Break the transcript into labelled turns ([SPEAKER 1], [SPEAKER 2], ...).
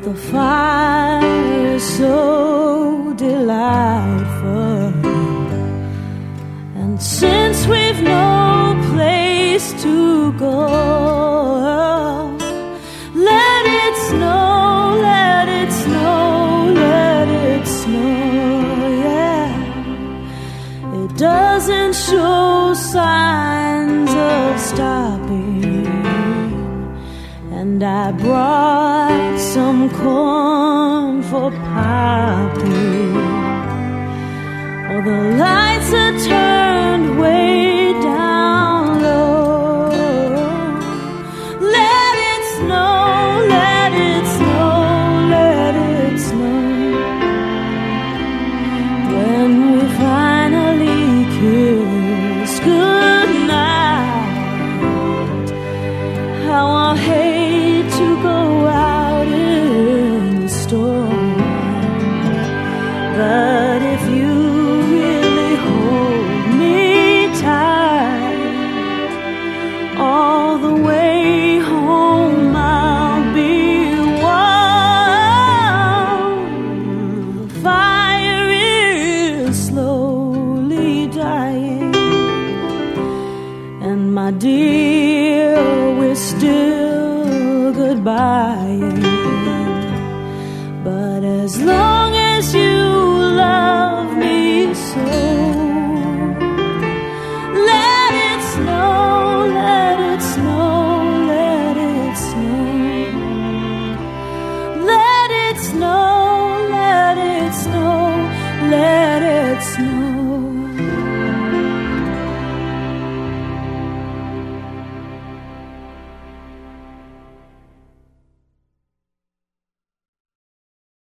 [SPEAKER 1] The fire is so delightful, and since we've no place to go, let it snow, let it snow, let it snow, yeah. It doesn't show signs of stopping, and I brought some corn for Poppy. Oh, the lights are turned way down low. Let it snow, let it snow, let it snow. When we finally kiss goodnight, how I hate to go out in the storm. But if you really hold me tight, all the way home I'll be warm. The fire is slowly dying, and my dear, we're still goodbying. But as long as you love me so, let it snow, let it snow, let it snow. Let it snow, let it snow, let it snow.